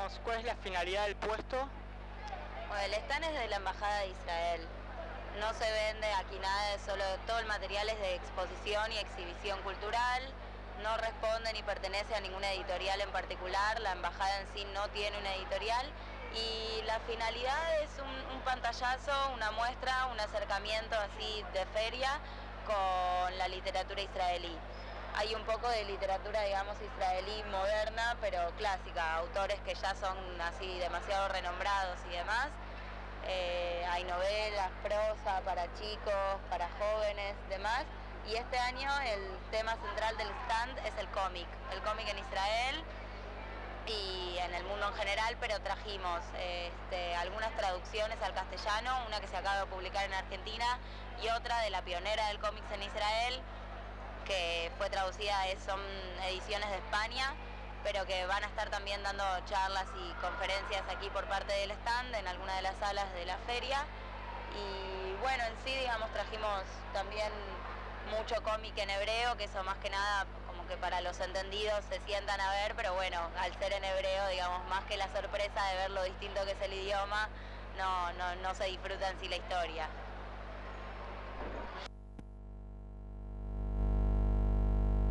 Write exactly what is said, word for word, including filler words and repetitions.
contanos cuál es la finalidad del puesto. Bueno, el stand es de la Embajada de Israel. No se vende aquí nada, solo todo el material es de exposición y exhibición cultural. No responde ni pertenece a ninguna editorial en particular. La embajada en sí no tiene una editorial. Y la finalidad es un, un pantallazo, una muestra, un acercamiento así de feria con la literatura israelí. Hay un poco de literatura, digamos, israelí moderna, pero clásica, autores que ya son así demasiado renombrados y demás. Eh, hay novelas, prosa para chicos, para jóvenes, demás. Y este año el tema central del stand es el cómic, el cómic en Israel y en el mundo en general, pero trajimos este, algunas traducciones al castellano, una que se acaba de publicar en Argentina y otra de la pionera del cómic en Israel, que fue traducida, son ediciones de España, pero que van a estar también dando charlas y conferencias aquí por parte del stand en alguna de las salas de la feria. Y bueno, en sí, digamos, trajimos también mucho cómic en hebreo, que eso más que nada como que para los entendidos se sientan a ver, pero bueno, al ser en hebreo, digamos, más que la sorpresa de ver lo distinto que es el idioma, no, no, no se disfruta en sí la historia.